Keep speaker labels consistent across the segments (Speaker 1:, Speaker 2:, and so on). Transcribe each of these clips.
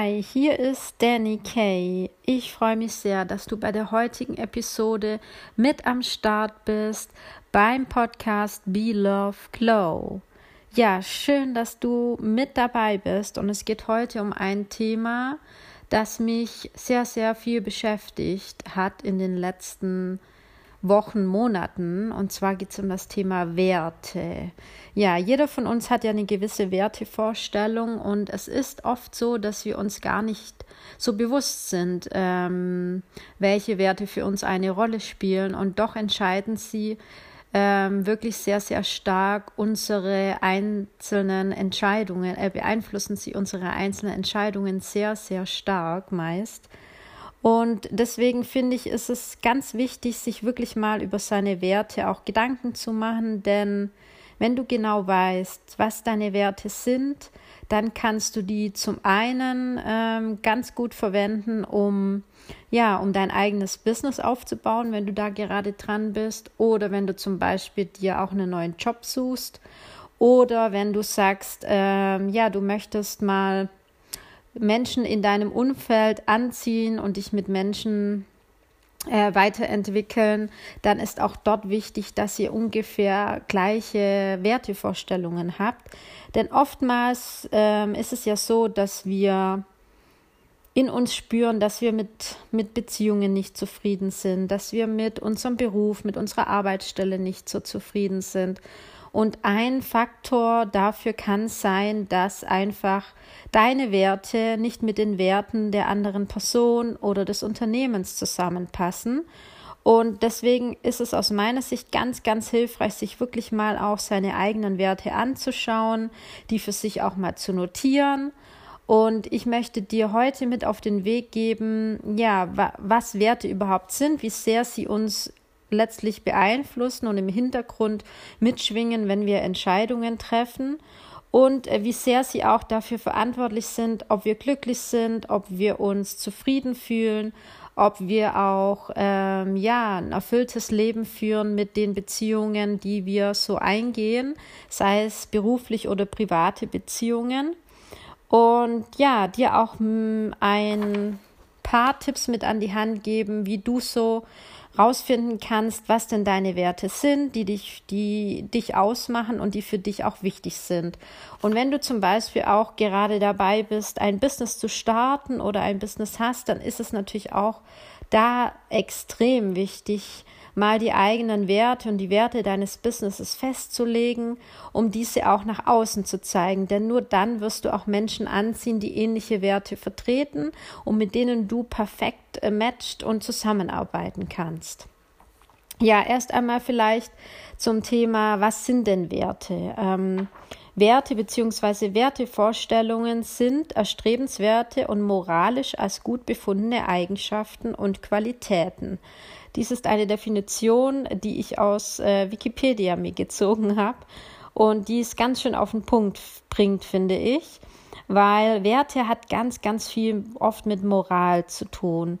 Speaker 1: Hi, hier ist Danny Kay. Ich freue mich sehr, dass du bei der heutigen Episode mit am Start bist beim Podcast Be Love Glow. Ja, schön, dass du mit dabei bist und es geht heute um ein Thema, das mich sehr, sehr viel beschäftigt hat in den letzten Wochen, Monaten, und zwar geht es um das Thema Werte. Ja, jeder von uns hat ja eine gewisse Wertevorstellung und es ist oft so, dass wir uns gar nicht so bewusst sind, welche Werte für uns eine Rolle spielen, und doch entscheiden sie wirklich sehr, sehr stark unsere einzelnen Entscheidungen, beeinflussen sie unsere einzelnen Entscheidungen sehr, sehr stark meist. Und deswegen finde ich, ist es ganz wichtig, sich wirklich mal über seine Werte auch Gedanken zu machen, denn wenn du genau weißt, was deine Werte sind, dann kannst du die zum einen ganz gut verwenden, um dein eigenes Business aufzubauen, wenn du da gerade dran bist, oder wenn du zum Beispiel dir auch einen neuen Job suchst, oder wenn du sagst, du möchtest mal Menschen in deinem Umfeld anziehen und dich mit Menschen weiterentwickeln, dann ist auch dort wichtig, dass ihr ungefähr gleiche Wertevorstellungen habt. Denn oftmals ist es ja so, dass wir in uns spüren, dass wir mit Beziehungen nicht zufrieden sind, dass wir mit unserem Beruf, mit unserer Arbeitsstelle nicht so zufrieden sind. Und ein Faktor dafür kann sein, dass einfach deine Werte nicht mit den Werten der anderen Person oder des Unternehmens zusammenpassen. Und deswegen ist es aus meiner Sicht ganz, ganz hilfreich, sich wirklich mal auch seine eigenen Werte anzuschauen, die für sich auch mal zu notieren. Und ich möchte dir heute mit auf den Weg geben, was Werte überhaupt sind, wie sehr sie uns letztlich beeinflussen und im Hintergrund mitschwingen, wenn wir Entscheidungen treffen, und wie sehr sie auch dafür verantwortlich sind, ob wir glücklich sind, ob wir uns zufrieden fühlen, ob wir auch ein erfülltes Leben führen mit den Beziehungen, die wir so eingehen, sei es beruflich oder private Beziehungen. Und dir auch ein paar Tipps mit an die Hand geben, wie du so rausfinden kannst, was denn deine Werte sind, die dich ausmachen und die für dich auch wichtig sind. Und wenn du zum Beispiel auch gerade dabei bist, ein Business zu starten oder ein Business hast, dann ist es natürlich auch da extrem wichtig, mal die eigenen Werte und die Werte deines Businesses festzulegen, um diese auch nach außen zu zeigen. Denn nur dann wirst du auch Menschen anziehen, die ähnliche Werte vertreten und mit denen du perfekt matcht und zusammenarbeiten kannst. Ja, erst einmal vielleicht zum Thema, was sind denn Werte? Werte bzw. Wertevorstellungen sind erstrebenswerte und moralisch als gut befundene Eigenschaften und Qualitäten. Dies ist eine Definition, die ich aus Wikipedia mir gezogen habe, und die es ganz schön auf den Punkt bringt, finde ich, weil Werte hat ganz, ganz viel oft mit Moral zu tun.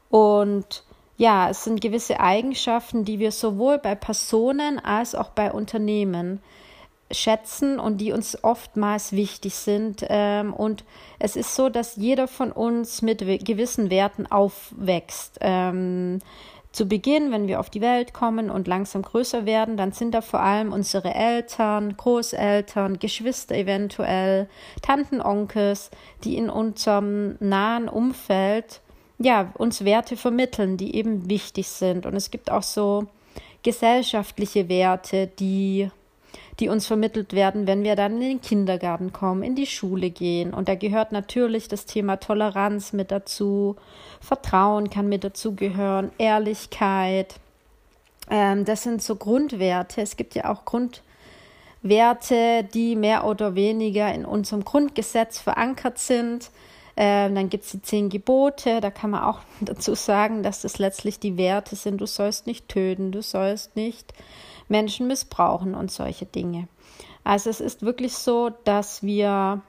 Speaker 1: Und es sind gewisse Eigenschaften, die wir sowohl bei Personen als auch bei Unternehmen schätzen und die uns oftmals wichtig sind. Und es ist so, dass jeder von uns mit gewissen Werten aufwächst. Zu Beginn, wenn wir auf die Welt kommen und langsam größer werden, dann sind da vor allem unsere Eltern, Großeltern, Geschwister eventuell, Tanten, Onkels, die in unserem nahen Umfeld uns Werte vermitteln, die eben wichtig sind. Und es gibt auch so gesellschaftliche Werte, die uns vermittelt werden, wenn wir dann in den Kindergarten kommen, in die Schule gehen. Und da gehört natürlich das Thema Toleranz mit dazu, Vertrauen kann mit dazu gehören, Ehrlichkeit. Das sind so Grundwerte. Es gibt ja auch Grundwerte, die mehr oder weniger in unserem Grundgesetz verankert sind. Dann gibt es die 10 Gebote, da kann man auch dazu sagen, dass das letztlich die Werte sind. Du sollst nicht töten, du sollst nicht Menschen missbrauchen und solche Dinge. Also es ist wirklich so, dass wir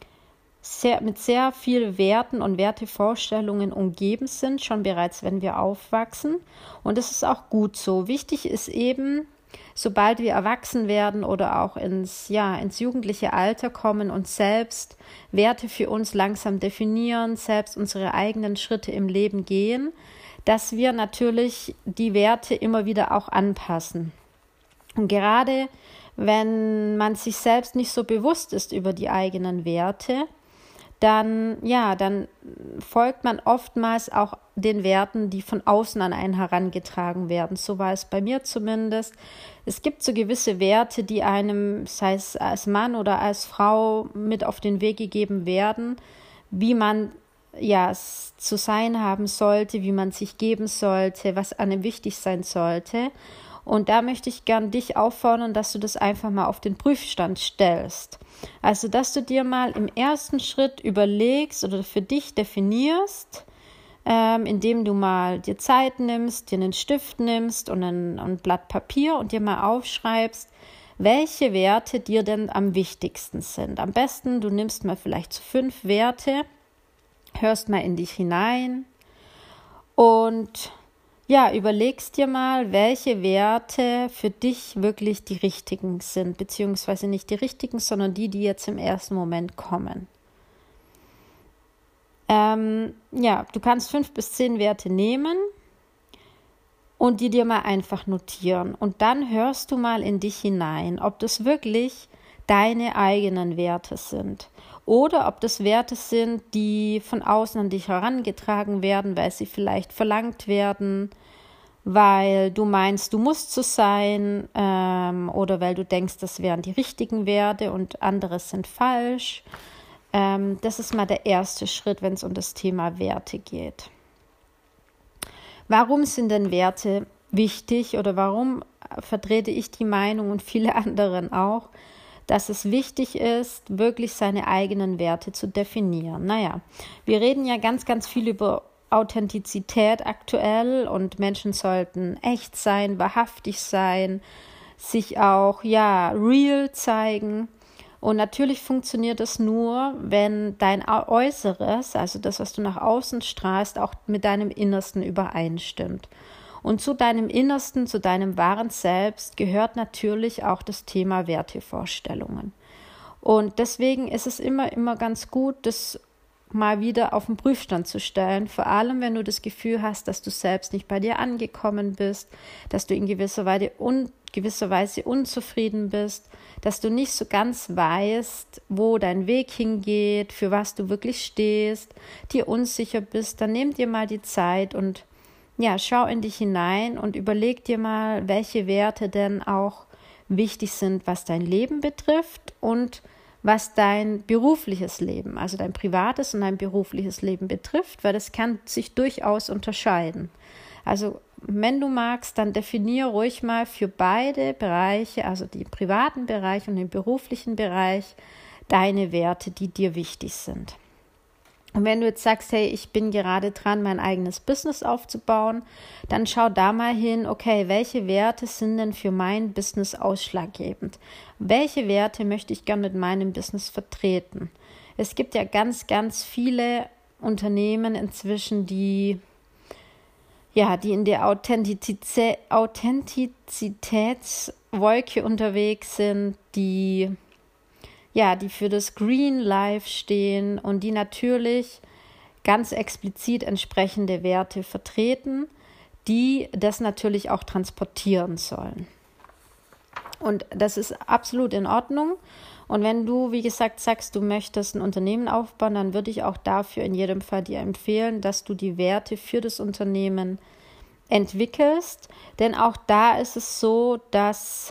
Speaker 1: mit sehr viel Werten und Wertevorstellungen umgeben sind, schon bereits, wenn wir aufwachsen. Und das ist auch gut so. Wichtig ist eben, sobald wir erwachsen werden oder auch ins jugendliche Alter kommen und selbst Werte für uns langsam definieren, selbst unsere eigenen Schritte im Leben gehen, dass wir natürlich die Werte immer wieder auch anpassen. Und gerade wenn man sich selbst nicht so bewusst ist über die eigenen Werte, dann folgt man oftmals auch den Werten, die von außen an einen herangetragen werden. So war es bei mir zumindest. Es gibt so gewisse Werte, die einem, sei es als Mann oder als Frau, mit auf den Weg gegeben werden, wie man zu sein haben sollte, wie man sich geben sollte, was einem wichtig sein sollte. Und da möchte ich gern dich auffordern, dass du das einfach mal auf den Prüfstand stellst. Also, dass du dir mal im ersten Schritt überlegst oder für dich definierst, indem du mal dir Zeit nimmst, dir einen Stift nimmst und ein Blatt Papier und dir mal aufschreibst, welche Werte dir denn am wichtigsten sind. Am besten, du nimmst mal vielleicht so 5 Werte, hörst mal in dich hinein und überlegst dir mal, welche Werte für dich wirklich die richtigen sind, beziehungsweise nicht die richtigen, sondern die jetzt im ersten Moment kommen. Du kannst 5 bis 10 Werte nehmen und die dir mal einfach notieren. Und dann hörst du mal in dich hinein, ob das wirklich deine eigenen Werte sind. Oder ob das Werte sind, die von außen an dich herangetragen werden, weil sie vielleicht verlangt werden, weil du meinst, du musst so sein, oder weil du denkst, das wären die richtigen Werte und andere sind falsch. Das ist mal der erste Schritt, wenn es um das Thema Werte geht. Warum sind denn Werte wichtig oder warum vertrete ich die Meinung und viele anderen auch, dass es wichtig ist, wirklich seine eigenen Werte zu definieren? Wir reden ja ganz, ganz viel über Authentizität aktuell und Menschen sollten echt sein, wahrhaftig sein, sich auch real zeigen. Und natürlich funktioniert es nur, wenn dein Äußeres, also das, was du nach außen strahlst, auch mit deinem Innersten übereinstimmt. Und zu deinem Innersten, zu deinem wahren Selbst gehört natürlich auch das Thema Wertevorstellungen. Und deswegen ist es immer ganz gut, das mal wieder auf den Prüfstand zu stellen, vor allem wenn du das Gefühl hast, dass du selbst nicht bei dir angekommen bist, dass du in gewisser Weise unzufrieden bist, dass du nicht so ganz weißt, wo dein Weg hingeht, für was du wirklich stehst, dir unsicher bist, dann nimm dir mal die Zeit und schau in dich hinein und überleg dir mal, welche Werte denn auch wichtig sind, was dein Leben betrifft und was dein berufliches Leben, also dein privates und dein berufliches Leben betrifft, weil das kann sich durchaus unterscheiden. Also wenn du magst, dann definiere ruhig mal für beide Bereiche, also den privaten Bereich und den beruflichen Bereich, deine Werte, die dir wichtig sind. Und wenn du jetzt sagst, hey, ich bin gerade dran, mein eigenes Business aufzubauen, dann schau da mal hin, okay, welche Werte sind denn für mein Business ausschlaggebend? Welche Werte möchte ich gerne mit meinem Business vertreten? Es gibt ja ganz, ganz viele Unternehmen inzwischen, die in der Authentizitätswolke unterwegs sind, die für das Green Life stehen und die natürlich ganz explizit entsprechende Werte vertreten, die das natürlich auch transportieren sollen. Und das ist absolut in Ordnung. Und wenn du, wie gesagt, sagst, du möchtest ein Unternehmen aufbauen, dann würde ich auch dafür in jedem Fall dir empfehlen, dass du die Werte für das Unternehmen entwickelst. Denn auch da ist es so, dass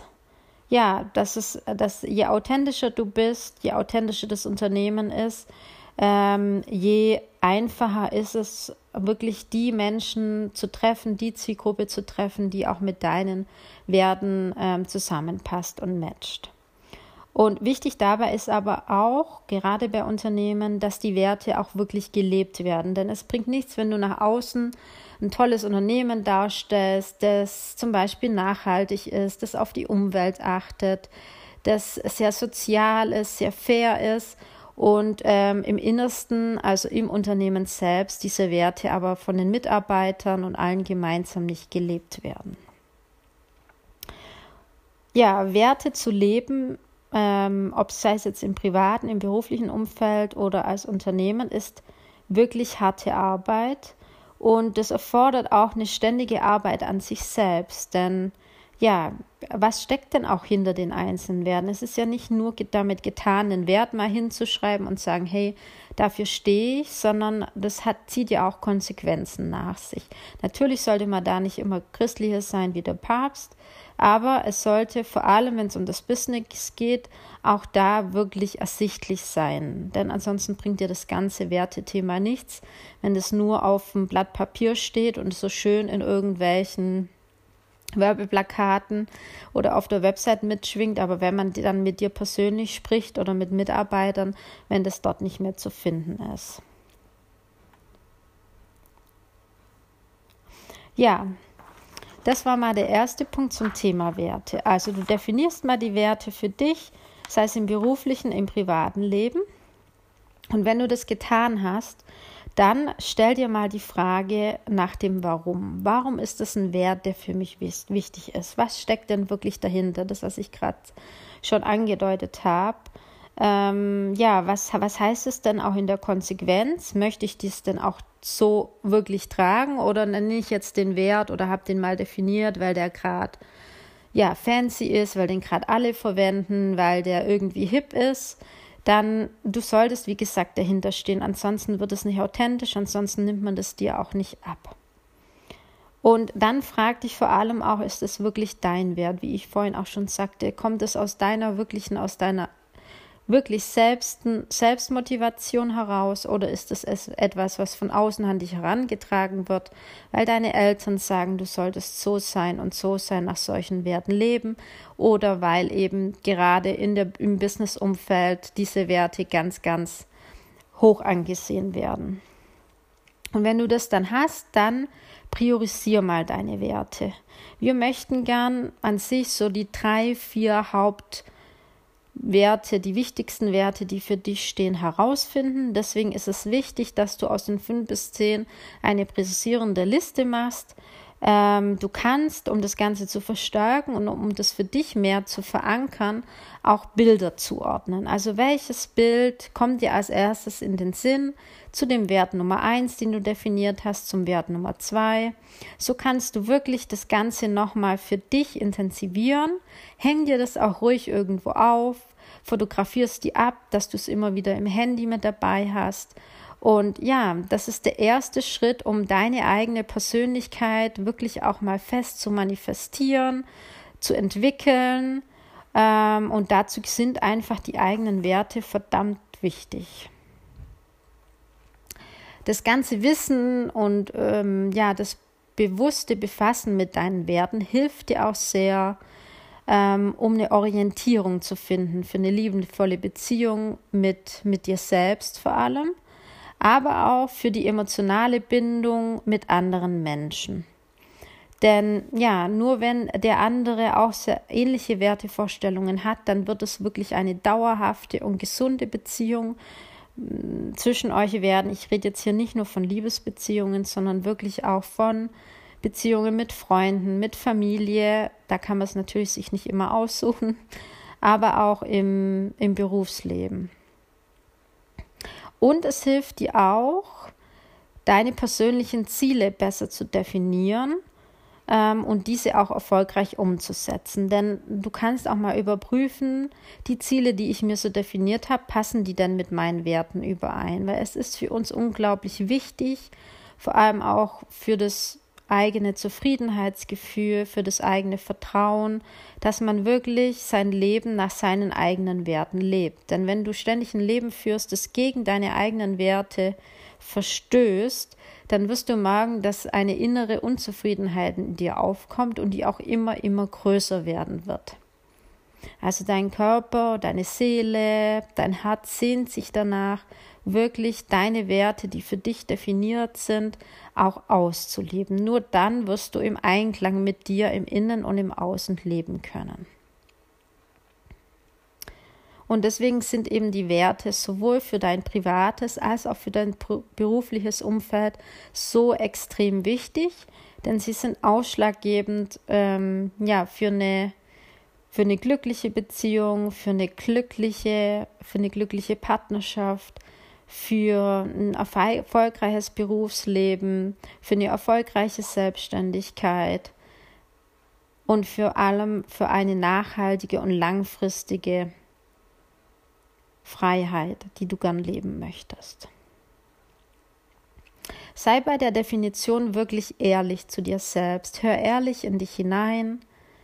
Speaker 1: je authentischer du bist, je authentischer das Unternehmen ist, je einfacher ist es, wirklich die Menschen zu treffen, die Zielgruppe zu treffen, die auch mit deinen Werten zusammenpasst und matcht. Und wichtig dabei ist aber auch, gerade bei Unternehmen, dass die Werte auch wirklich gelebt werden. Denn es bringt nichts, wenn du nach außen ein tolles Unternehmen darstellst, das zum Beispiel nachhaltig ist, das auf die Umwelt achtet, das sehr sozial ist, sehr fair ist und im Innersten, also im Unternehmen selbst, diese Werte aber von den Mitarbeitern und allen gemeinsam nicht gelebt werden. ja, Werte zu leben, ob es sei es jetzt im privaten, im beruflichen Umfeld oder als Unternehmen, ist wirklich harte Arbeit. Und das erfordert auch eine ständige Arbeit an sich selbst. Denn ja, was steckt denn auch hinter den einzelnen Werten? Es ist ja nicht nur damit getan, den Wert mal hinzuschreiben und sagen, hey, dafür stehe ich, sondern zieht ja auch Konsequenzen nach sich. Natürlich sollte man da nicht immer christliches sein wie der Papst, aber es sollte vor allem, wenn es um das Business geht, auch da wirklich ersichtlich sein. Denn ansonsten bringt dir das ganze Wertethema nichts, wenn es nur auf dem Blatt Papier steht und so schön in irgendwelchen Werbeplakaten oder auf der Website mitschwingt, aber wenn man dann mit dir persönlich spricht oder mit Mitarbeitern, wenn das dort nicht mehr zu finden ist. Ja, das war mal der erste Punkt zum Thema Werte. Also du definierst mal die Werte für dich, sei es im beruflichen, im privaten Leben. Und wenn du das getan hast, dann stell dir mal die Frage nach dem Warum. Warum ist das ein Wert, der für mich wichtig ist? Was steckt denn wirklich dahinter? Das, was ich gerade schon angedeutet habe. Was heißt es denn auch in der Konsequenz? Möchte ich dies denn auch so wirklich tragen oder nenne ich jetzt den Wert oder habe den mal definiert, weil der gerade fancy ist, weil den gerade alle verwenden, weil der irgendwie hip ist? Dann du solltest, wie gesagt, dahinter stehen. Ansonsten wird es nicht authentisch, ansonsten nimmt man das dir auch nicht ab. Und dann frag dich vor allem auch, ist es wirklich dein Wert? Wie ich vorhin auch schon sagte, kommt es aus deiner wirklich Selbstmotivation heraus oder ist es etwas, was von außen an dich herangetragen wird, weil deine Eltern sagen, du solltest so sein und so sein, nach solchen Werten leben oder weil eben gerade im Business-Umfeld diese Werte ganz, ganz hoch angesehen werden. Und wenn du das dann hast, dann priorisiere mal deine Werte. Wir möchten gern an sich so die 3, 4 Hauptwerte, die wichtigsten Werte, die für dich stehen, herausfinden. Deswegen ist es wichtig, dass du aus den 5 bis 10 eine präzisierende Liste machst. Du kannst, um das Ganze zu verstärken und um das für dich mehr zu verankern, auch Bilder zuordnen. Also welches Bild kommt dir als erstes in den Sinn zu dem Wert Nummer 1, den du definiert hast, zum Wert Nummer 2. So kannst du wirklich das Ganze nochmal für dich intensivieren. Häng dir das auch ruhig irgendwo auf, fotografierst die ab, dass du es immer wieder im Handy mit dabei hast. Und ja, das ist der erste Schritt, um deine eigene Persönlichkeit wirklich auch mal fest zu manifestieren, zu entwickeln. Und dazu sind einfach die eigenen Werte verdammt wichtig. Das ganze Wissen und das bewusste Befassen mit deinen Werten hilft dir auch sehr, um eine Orientierung zu finden für eine liebevolle Beziehung mit dir selbst vor allem, aber auch für die emotionale Bindung mit anderen Menschen. Denn ja, nur wenn der andere auch sehr ähnliche Wertevorstellungen hat, dann wird es wirklich eine dauerhafte und gesunde Beziehung zwischen euch werden. Ich rede jetzt hier nicht nur von Liebesbeziehungen, sondern wirklich auch von Beziehungen mit Freunden, mit Familie. Da kann man es natürlich sich nicht immer aussuchen, aber auch im Berufsleben. Und es hilft dir auch, deine persönlichen Ziele besser zu definieren und diese auch erfolgreich umzusetzen. Denn du kannst auch mal überprüfen, die Ziele, die ich mir so definiert habe, passen die denn mit meinen Werten überein? Weil es ist für uns unglaublich wichtig, vor allem auch für das eigene Zufriedenheitsgefühl, für das eigene Vertrauen, dass man wirklich sein Leben nach seinen eigenen Werten lebt. Denn wenn du ständig ein Leben führst, das gegen deine eigenen Werte verstößt, dann wirst du merken, dass eine innere Unzufriedenheit in dir aufkommt und die auch immer größer werden wird. Also dein Körper, deine Seele, dein Herz sehnt sich danach, wirklich deine Werte, die für dich definiert sind, auch auszuleben. Nur dann wirst du im Einklang mit dir im Innen und im Außen leben können. Und deswegen sind eben die Werte sowohl für dein privates als auch für dein berufliches Umfeld so extrem wichtig, denn sie sind ausschlaggebend für für eine glückliche Beziehung, für eine glückliche Partnerschaft, für ein erfolgreiches Berufsleben, für eine erfolgreiche Selbstständigkeit und vor allem für eine nachhaltige und langfristige Freiheit, die du gern leben möchtest. Sei bei der Definition wirklich ehrlich zu dir selbst. Hör ehrlich in dich hinein.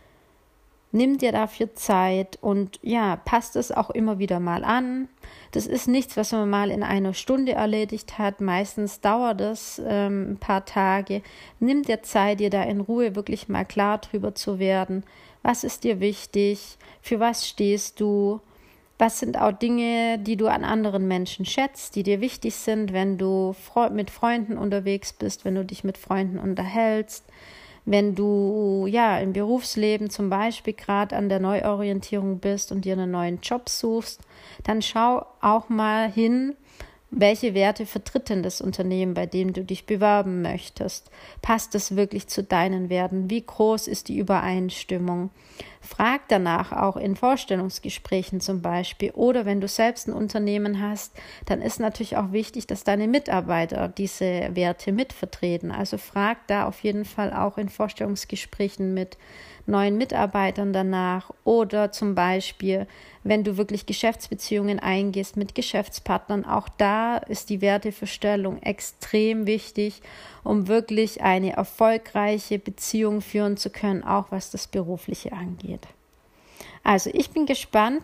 Speaker 1: Nimm dir dafür Zeit und passt es auch immer wieder mal an. Das ist nichts, was man mal in einer Stunde erledigt hat. Meistens dauert es ein paar Tage. Nimm dir Zeit, dir da in Ruhe wirklich mal klar drüber zu werden. Was ist dir wichtig? Für was stehst du? Was sind auch Dinge, die du an anderen Menschen schätzt, die dir wichtig sind, wenn du mit Freunden unterwegs bist, wenn du dich mit Freunden unterhältst, wenn du im Berufsleben zum Beispiel gerade an der Neuorientierung bist und dir einen neuen Job suchst, dann schau auch mal hin, welche Werte vertritt denn das Unternehmen, bei dem du dich bewerben möchtest? Passt es wirklich zu deinen Werten? Wie groß ist die Übereinstimmung? Frag danach auch in Vorstellungsgesprächen zum Beispiel. Oder wenn du selbst ein Unternehmen hast, dann ist natürlich auch wichtig, dass deine Mitarbeiter diese Werte mitvertreten. Also frag da auf jeden Fall auch in Vorstellungsgesprächen mit neuen Mitarbeitern danach. Oder zum Beispiel, wenn du wirklich Geschäftsbeziehungen eingehst mit Geschäftspartnern, auch da ist die Werteverstellung extrem wichtig, um wirklich eine erfolgreiche Beziehung führen zu können, auch was das Berufliche angeht. Also ich bin gespannt,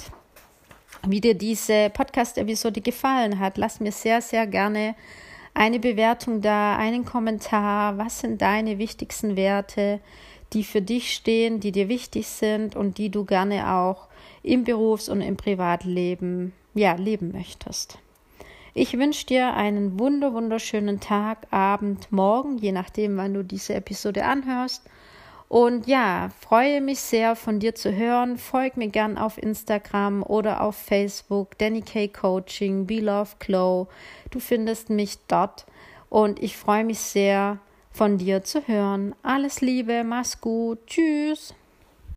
Speaker 1: wie dir diese Podcast-Episode gefallen hat. Lass mir sehr, sehr gerne eine Bewertung da, einen Kommentar. Was sind deine wichtigsten Werte, die für dich stehen, die dir wichtig sind und die du gerne auch im Berufs- und im Privatleben leben möchtest. Ich wünsche dir einen wunderschönen Tag, Abend, Morgen, je nachdem, wann du diese Episode anhörst. Und freue mich sehr, von dir zu hören. Folg mir gern auf Instagram oder auf Facebook, Danny K. Coaching, Be Love Glow. Du findest mich dort und ich freue mich sehr, von dir zu hören. Alles Liebe, mach's gut, tschüss.